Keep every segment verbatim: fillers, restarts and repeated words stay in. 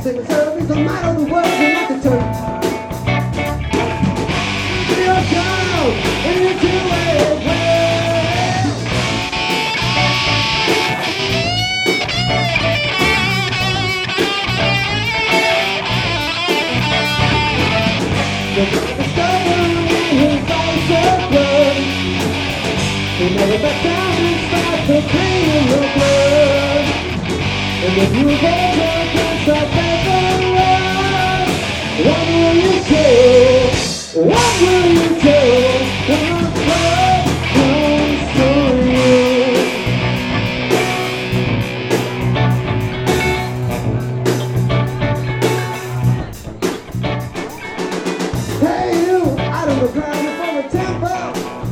Say myself is the might of the world and not the turn. Feel down into it. You never back down and start the pain in your blood. And if you go against our paperwork, what will you do? What will you do when the blood comes to you? Hey you, out of the crowd before the temple.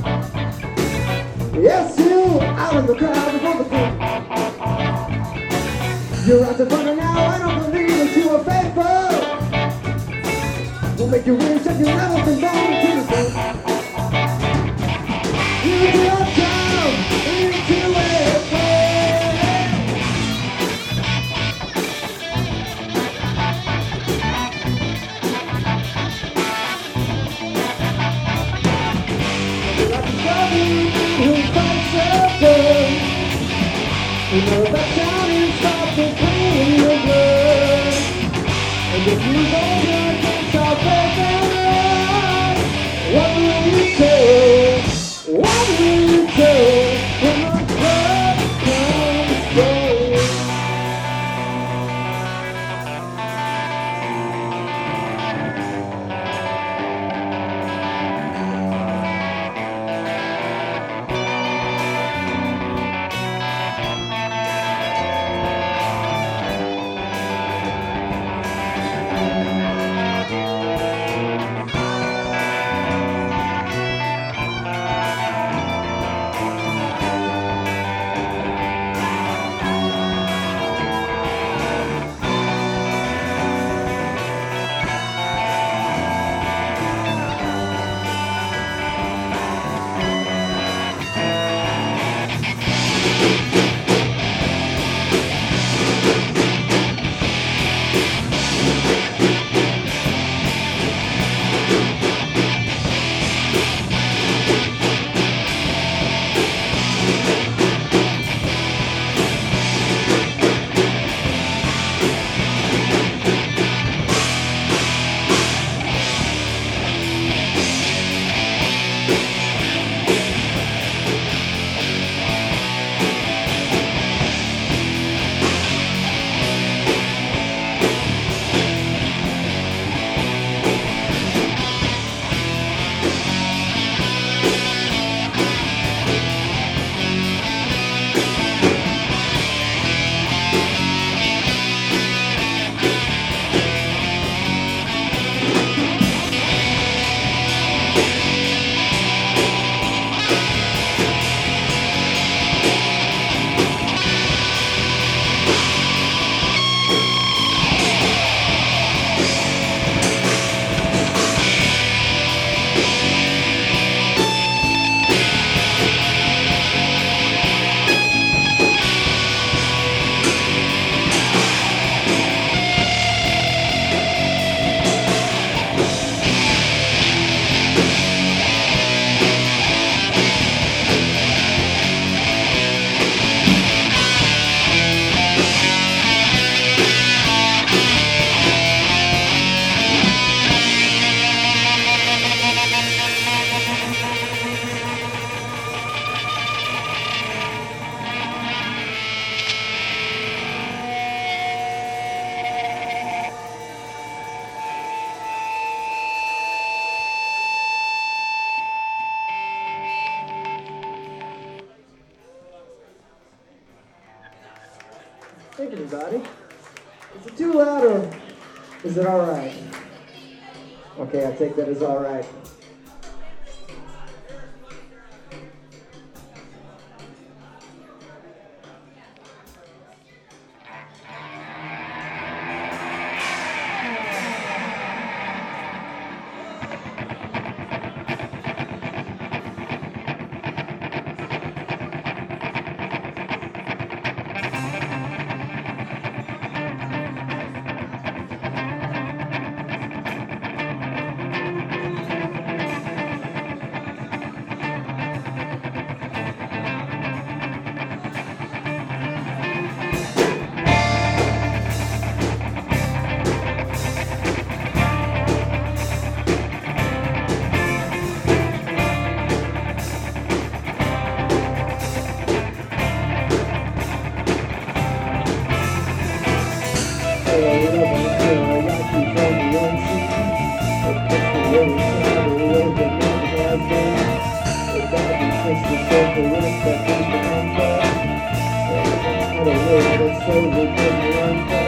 Yes, you, out of the crowd before the group. You're out to front now, I don't believe that you are faithful. We'll make you wish that you never been born to the group. You will come into it. Who fights the good? We know back down and stop the pain in your blood. And if you go against our faith and love, what will you do? What will you do when the blood comes through? Thank you, everybody. Is it too loud or is it all right? Okay, I take that as all right. slowly getting under.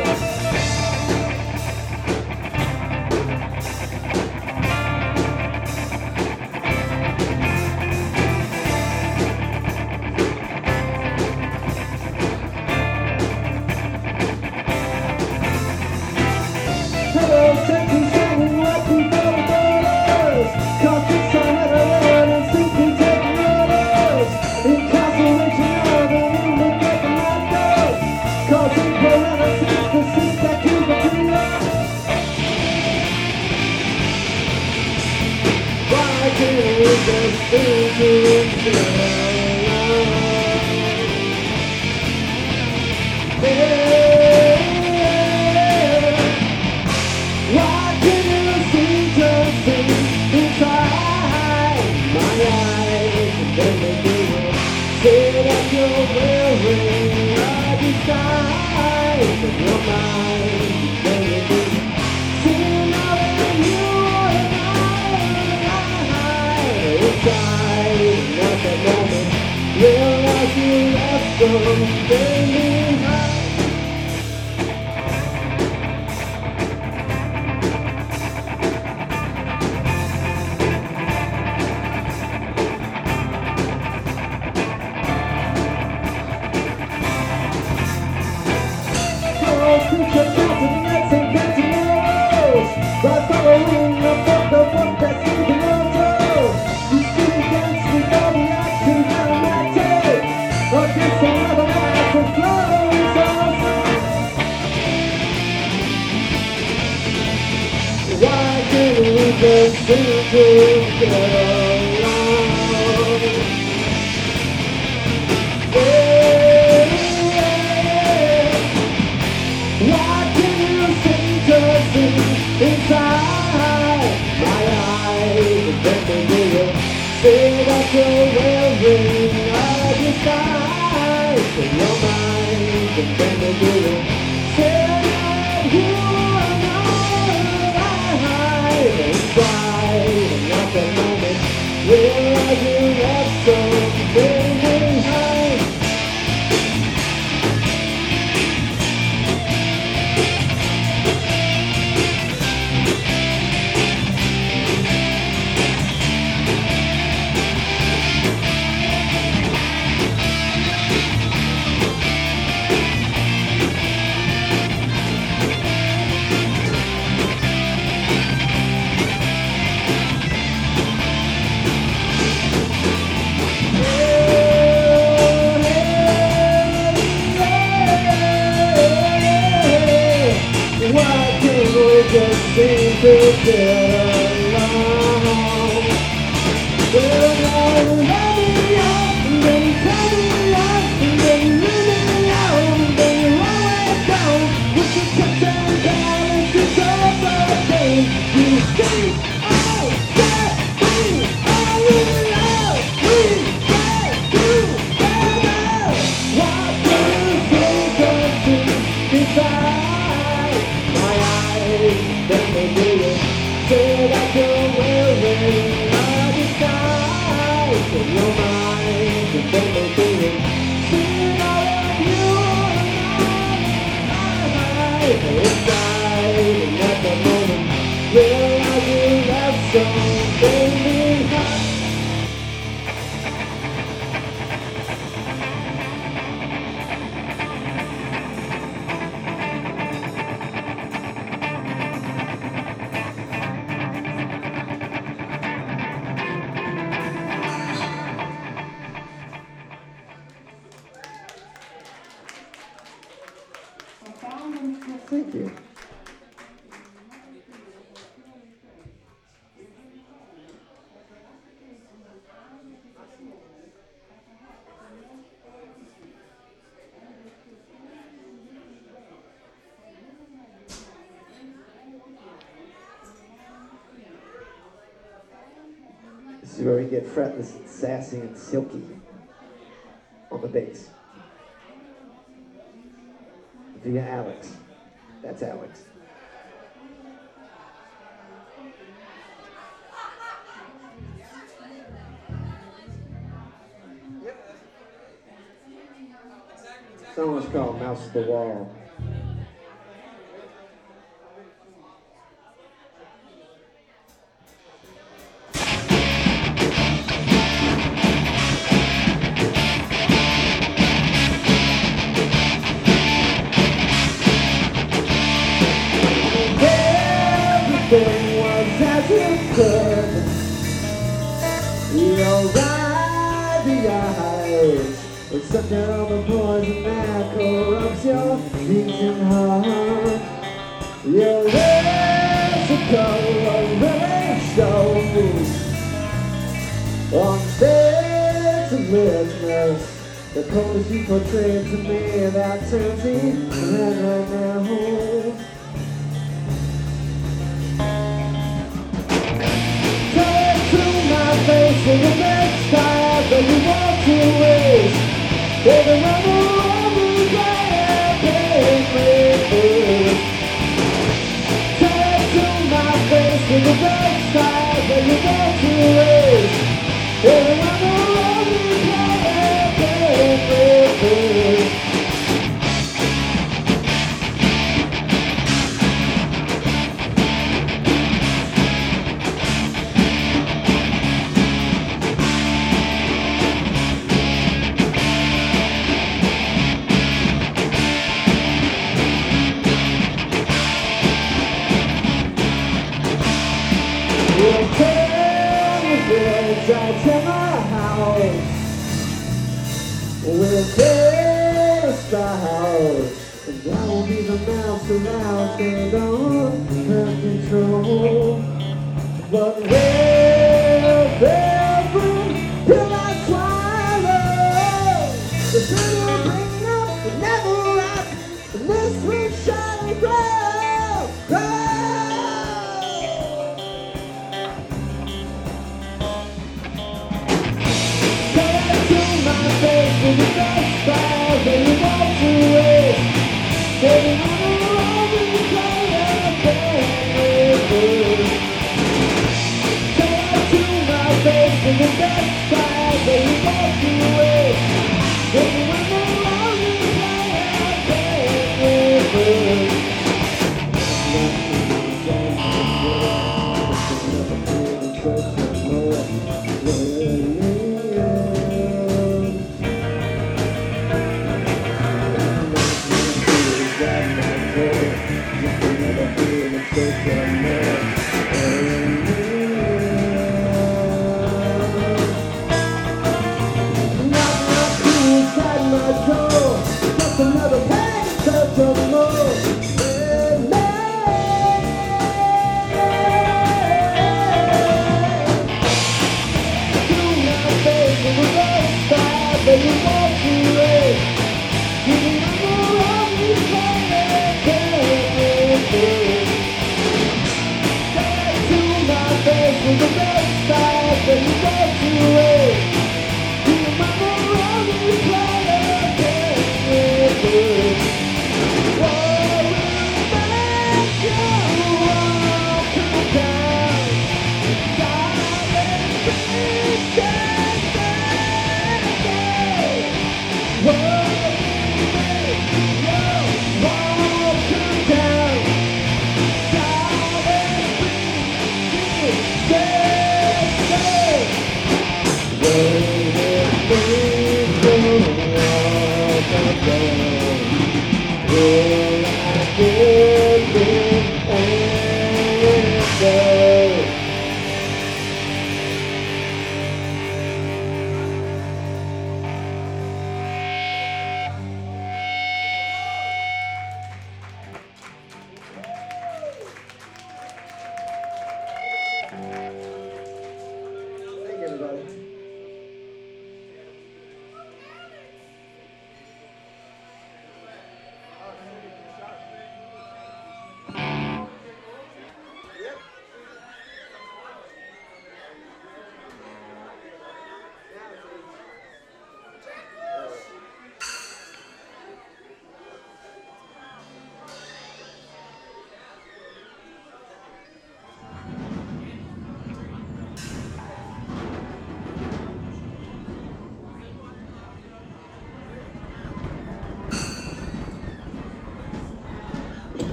Thank you. This is where we get fretless and sassy and silky on the bass. Via Alex. That's Alex. Exactly, exactly. song is called Mouse at the Wall. Everything was as it could. Your ivy eyes but suck down the poison that corrupts your beating heart. Your physical really shows on stage of witness the colors you portrayed to me that turns me red right now. Face in the next time that you want to waste. Take another over there, baby. Take to my face in the next time that you want to waste. Take another over there, baby. We'll tear the bridge out to my house. We'll tear the house, and I will be the mouse around and on her control. But we'll bear fruit till I swallow. The sun will bring up and never out, and this will shine grow, grow. In the best style that you want to waste. Taking on the road and you play a game. Say it to my face in the best style that you want to waste. Taking on the road and you play a game. Baby,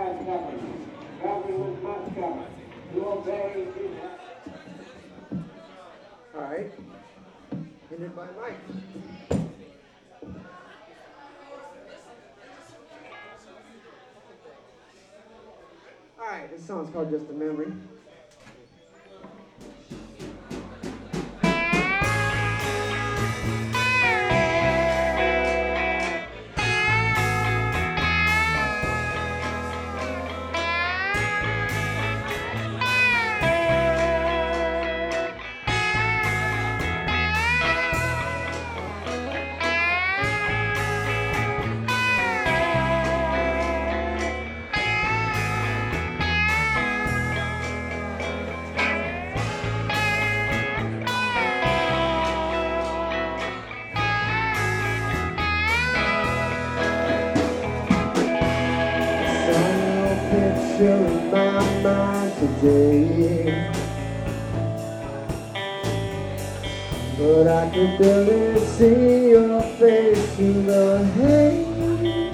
has happened. Traveling with mascot. To obey his. All right. Ended by Mike. All right, this song's called Just a Memory. In my mind today, but I could barely see your face through the haze.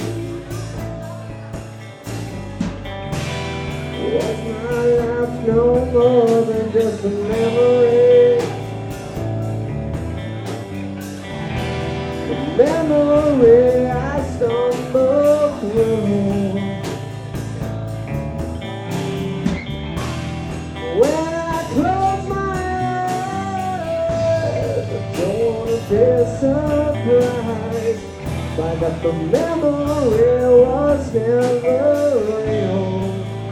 Was my life no more than just a memory? A memory I stumbled through. When I close my eyes, I don't wanna be surprised by that the memory was never real.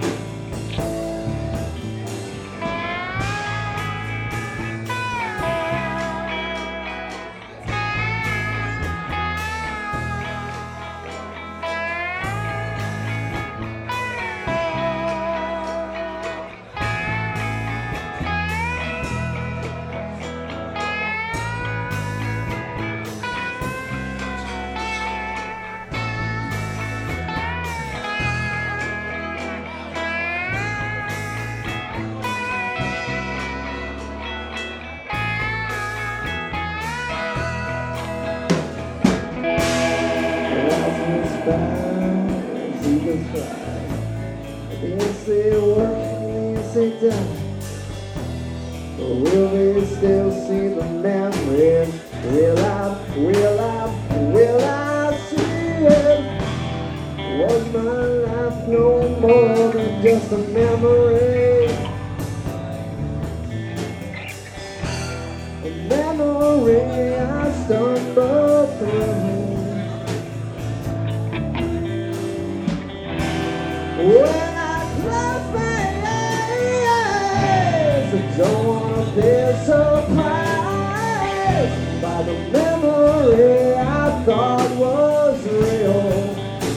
Will we still see the memories? Will I, will I, will I see it? Was my life no more than just a memory? A memory I stumbled through. When I close my eyes, I don't wanna be surprised by the memory I thought was real.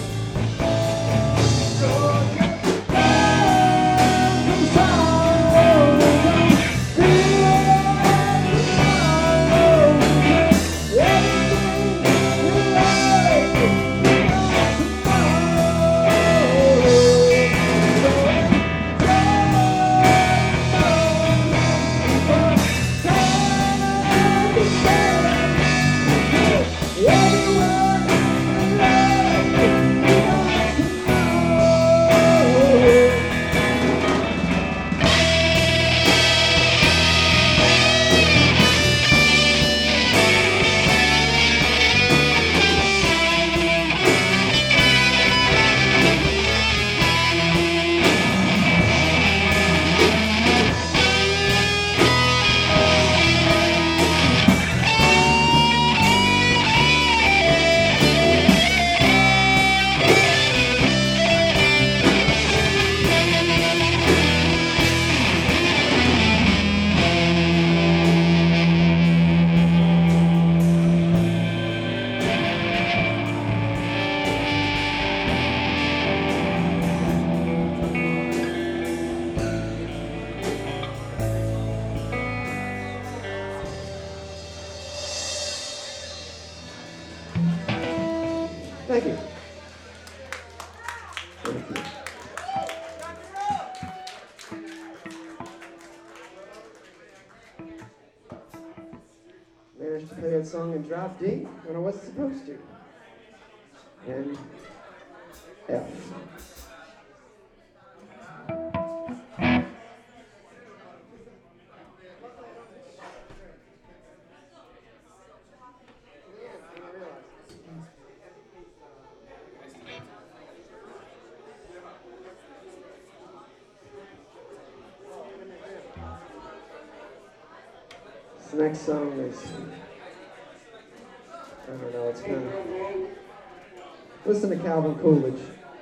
Thank you. Thank you. Managed to play that song in drop D when I wasn't supposed to. And F. This next song is, I don't know, it's kind of, listen to Calvin Coolidge.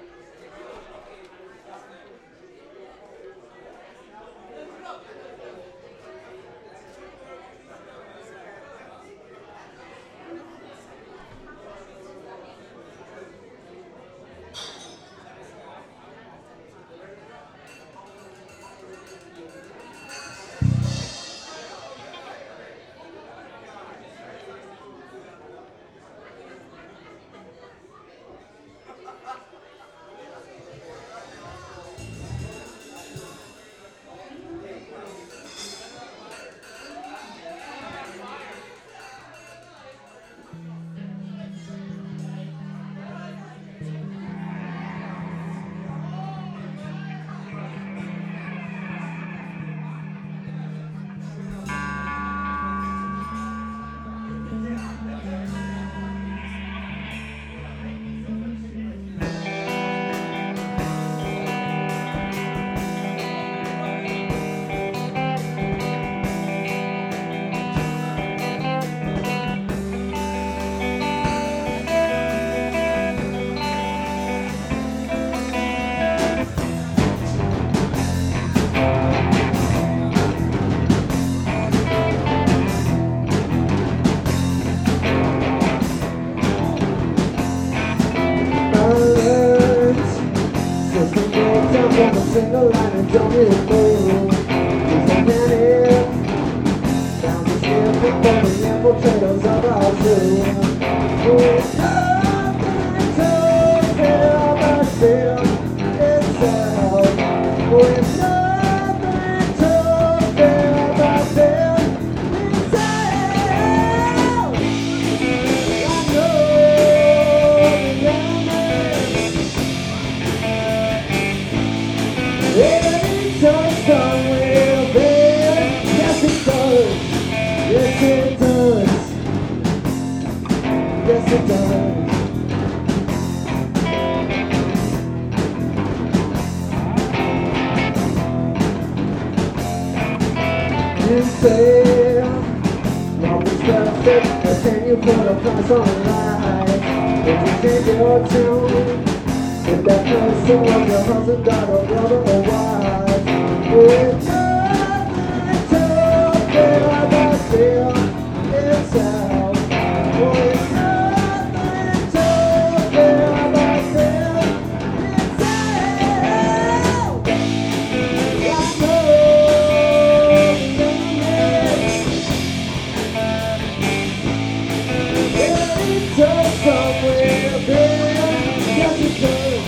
Single line and don't need a move. Cause I can't hear down the stairs before the infiltrators of our zoo. With nothing to feel but feel itself. With nothing to feel but feel itself. I know the Every touch song will fail. Yes it does. Yes it does. Yes it does. You say love is perfect, but can you put a price on life? If you change your tune, if that person was your husband, daughter, brother, or wife, with nothing to feel but feel itself. With nothing to feel but feel itself. I know the limit. Every touch somewhere there, yes it does.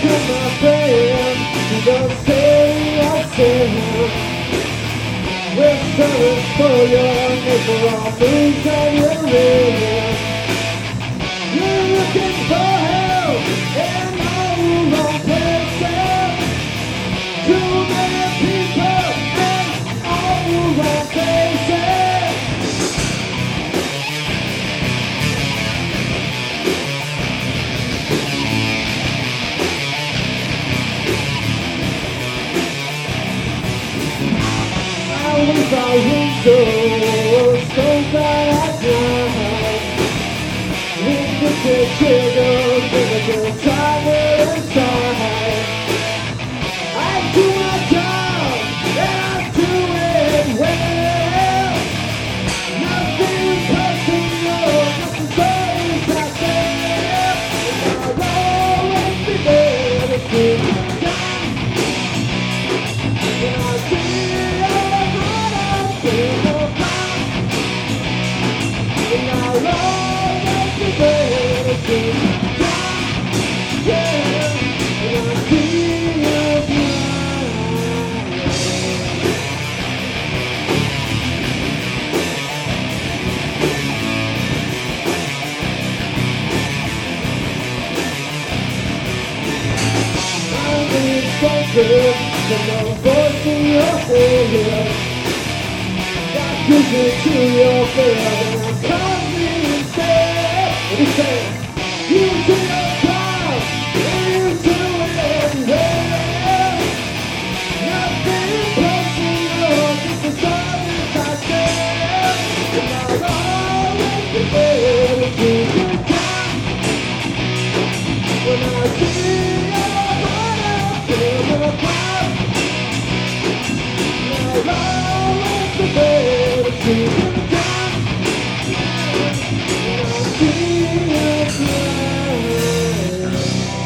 Welcome, my friend, to the city of sin. We're service for your name for all things that you're in. You're looking for help in all the wrong places. Too many people in all the wrong places. With our windows so that I drive. With the triggers, with the driver inside. I do my job, and I do it well. Nothing personal, nothing always out there. And I'll always be there to keep you down. When I see and I'll always be there to keep you down, yeah, and I'll see you I'm being so good, there's no voice in your head. Give it to your friend and I'm coming instead. And he said, you do your job and you do it well. Nothing personal, just as long as I can. And I'll always be there to keep you down. When I see your heart up in the cloud, and I'll always be there. See you down, and I'll see you cry.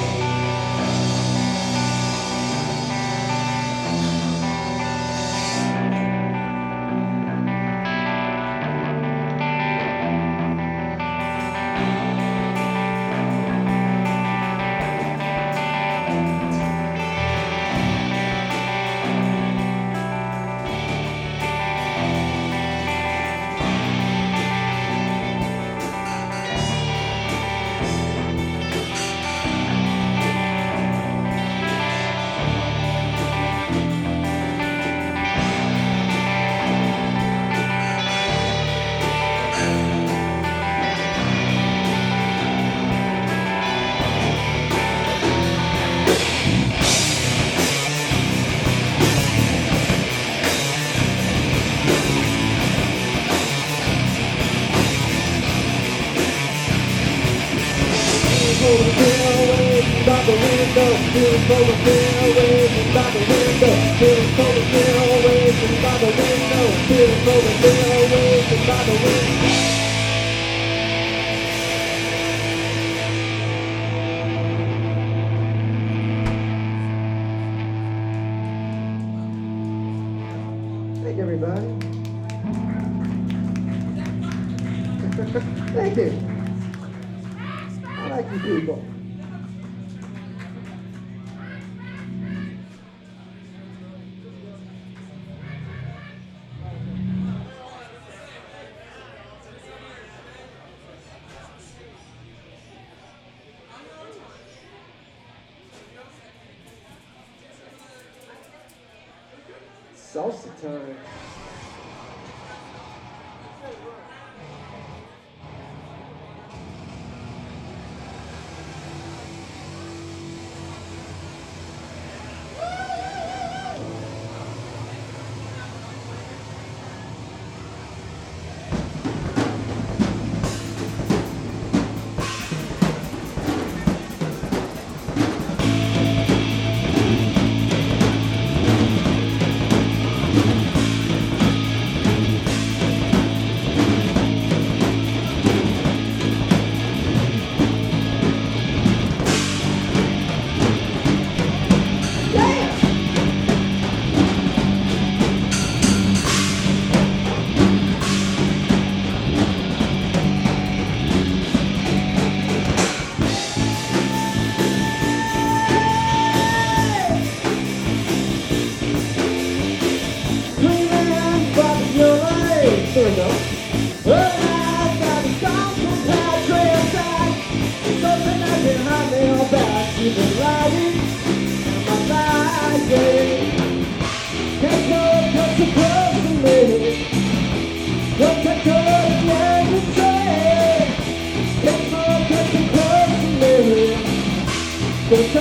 Beautiful fair waving by the window. Beautiful fair waving by the window. Beautiful fair waving by the window. Thank you, everybody. Thank you. I like you people. Salsa time.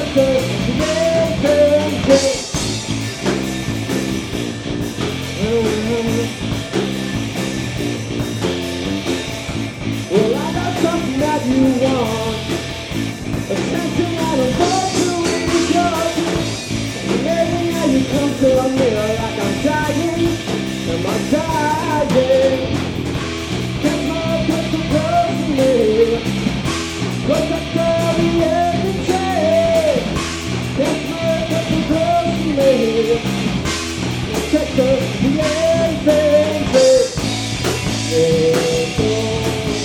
Well, I got something that you want. Attention that I'm going to ease your maybe now you come to a mirror like I'm dying. Am I dying? Get my pistol close to me. Cause I tell the every day. Get my pistol close to me. Check the the everything. Yeah, yeah.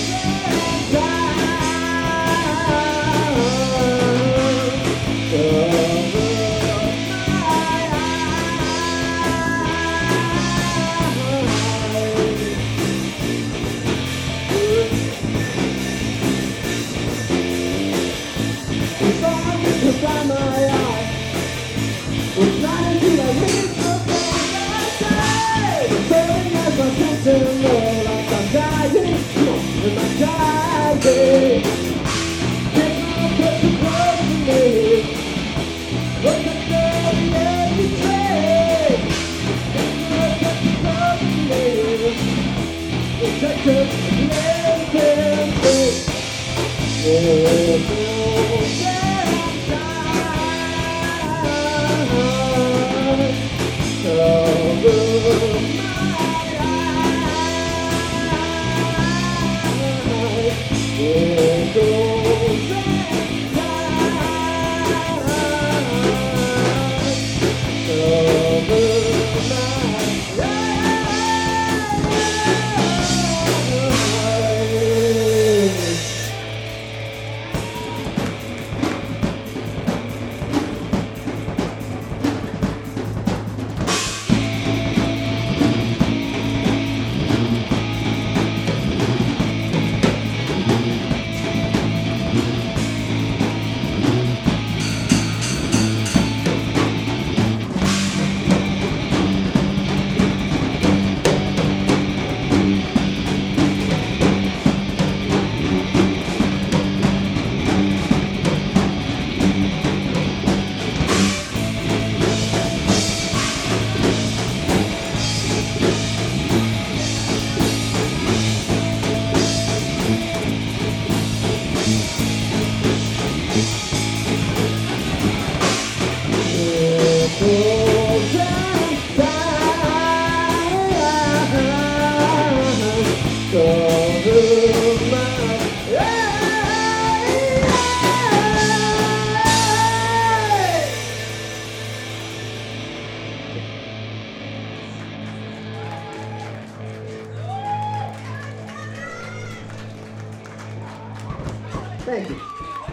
Thank you.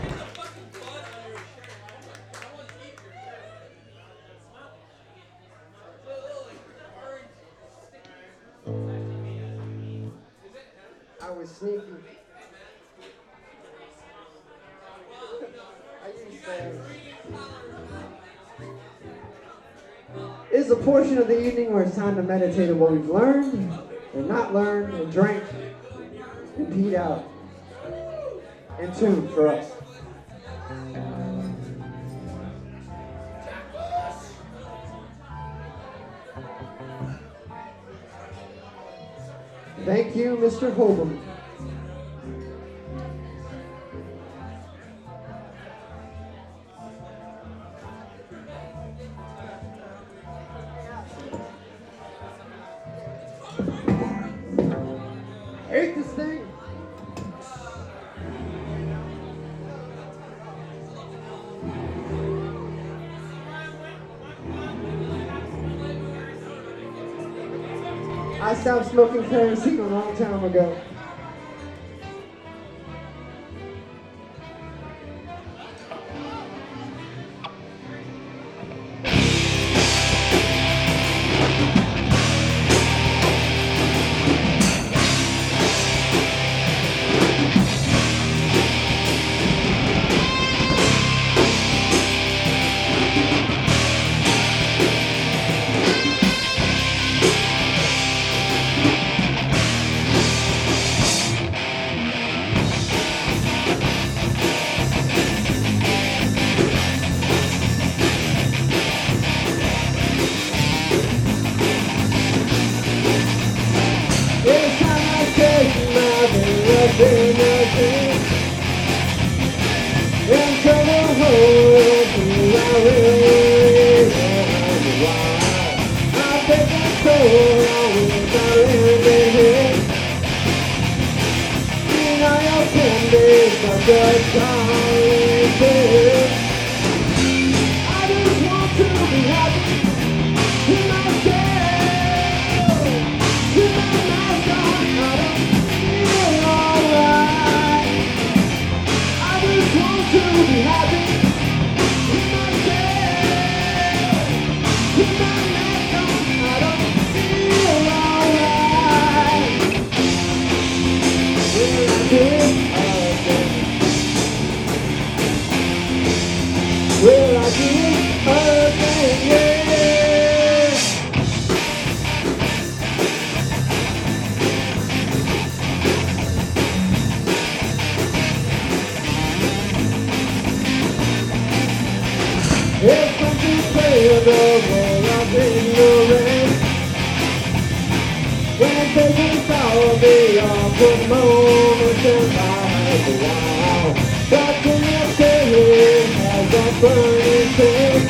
I was sneaky. I used to. This is a portion of the evening where it's time to meditate on what we've learned and not learned and drank and peed out. And tune for us. Thank you, Mister Holborn. Hate this thing. I stopped smoking kerosene a long time ago. business into the hole who I really am. Why I take it so long without ending here. You know you can be such a darling kid. I just want to be happy in myself. With my mask on, I don't feel alright. I just want to be happy with myself. With my mask on, I don't feel alright. Will I do it again? Will I do it again? Yeah. It's unplayable when I'm ignorant. When I'm taking all the awkward moments in life. Wow, but can you say it has a burning thing?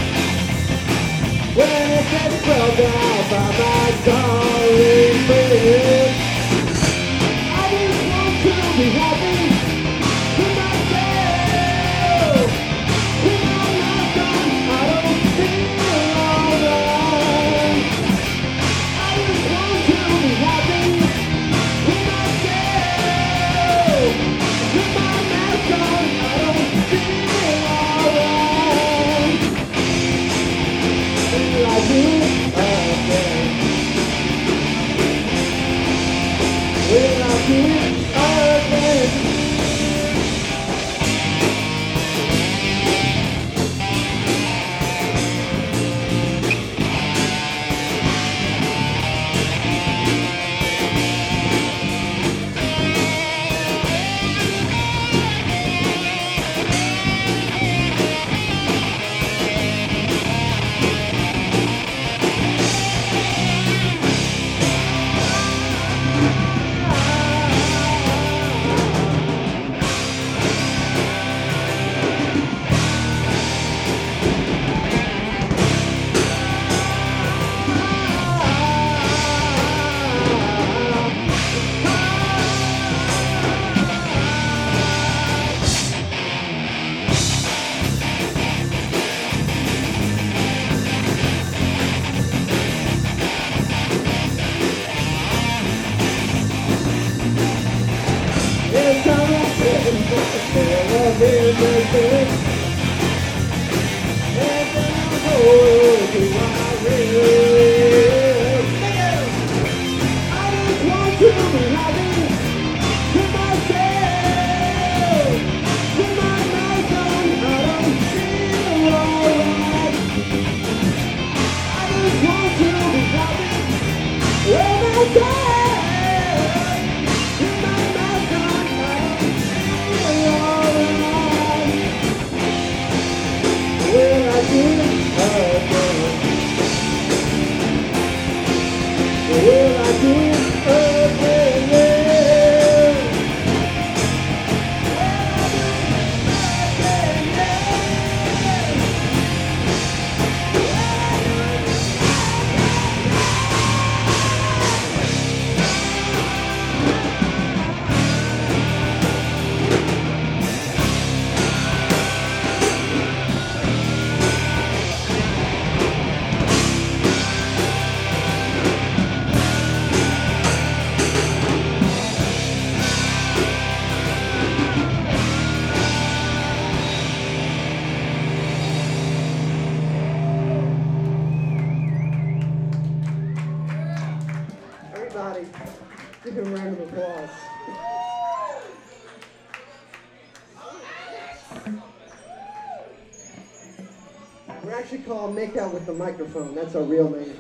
When it gets rubbed out by my darling friend. I just want to be happy with myself. With my mask on, I don't feel alright. I just want to be happy with myself. With my mask on, I don't feel alright. Will I do it again? Will I do it again? It's time I'm sitting for the business. And then I'll go to my room. I just want to be happy with myself. With my mask on, I don't feel alright. I just want to be happy with myself. With my mask on, I don't feel alright. Will I do it again? Will I do it again? Everybody, give him a round of applause. We're actually called Make Out with the Microphone. That's our real name.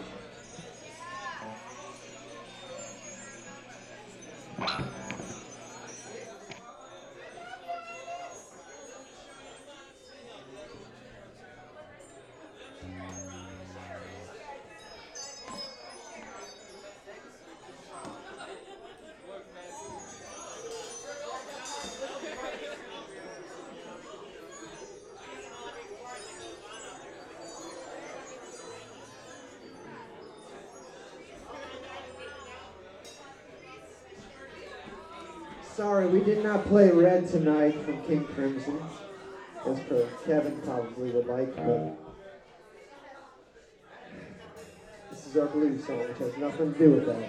Sorry, we did not play Red tonight from King Crimson, as per Kevin probably would like, but this is our blues song, which has nothing to do with that.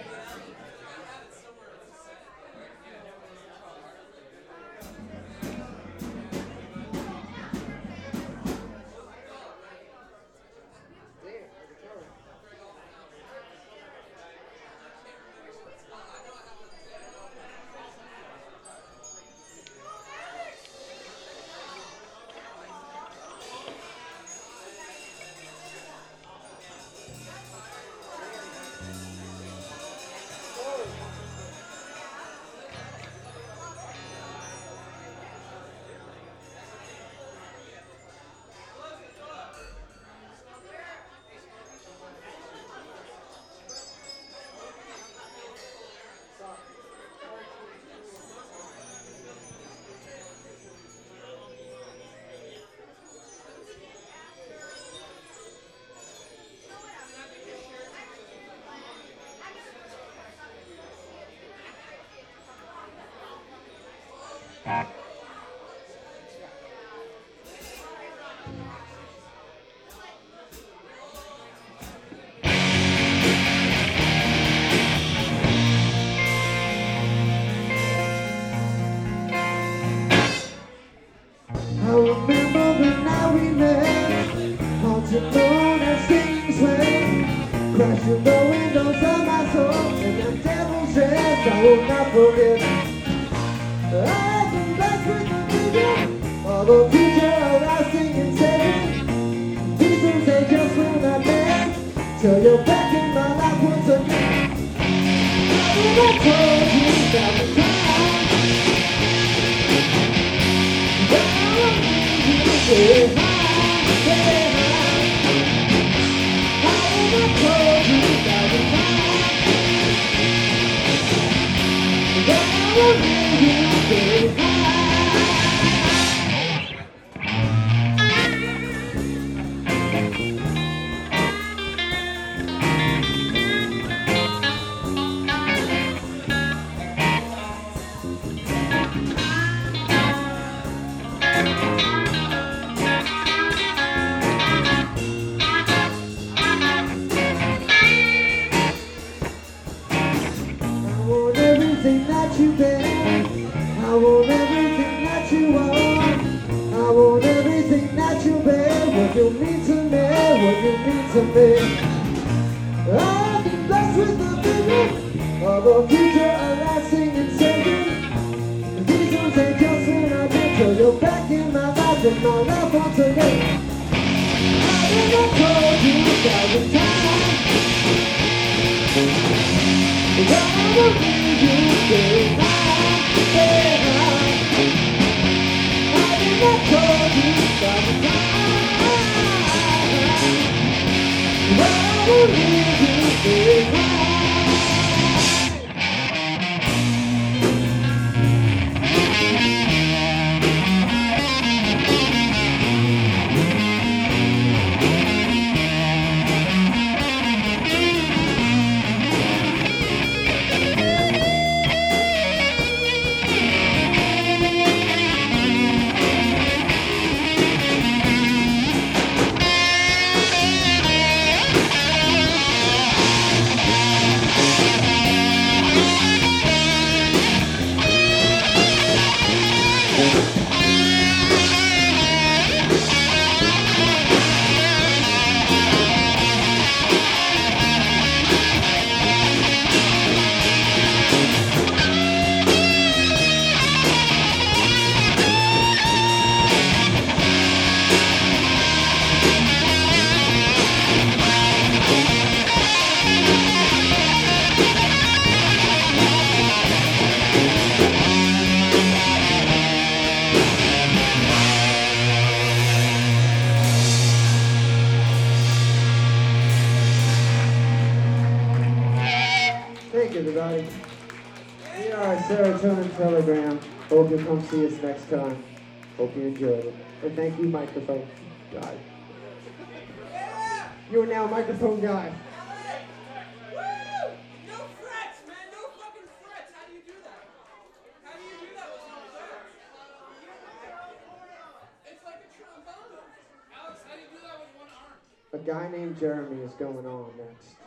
I remember the night we met, haunted moon and singing sleigh, crashing the windows of my soul, and the devil says I will not forget. I've been blessed with the vision of a future lasting and saving. These will say just when I met, till you're back in my life once again. I will not told you that the time. Say hi, say hi. I never told you that the time that I will leave you. Say hi. That you bear, I want everything that you want. I want everything that you bear. What you mean to me, what you mean to me. I've been blessed with the vision of a future, a lasting and saving. These ones ain't just when I get till you're back in my life and my life once again. I think I told you a thousand times. I will leave you. Say hi, say hi. I did not told you that the time I will leave you. Say hi. Everybody. We are Serotonin Telegram. Hope you'll come see us next time. Hope you enjoyed it. And thank you, microphone guy. You are now a microphone guy. Woo! No frets, man. No fucking frets. How do you do that? How do you do A guy named Jeremy is going on next.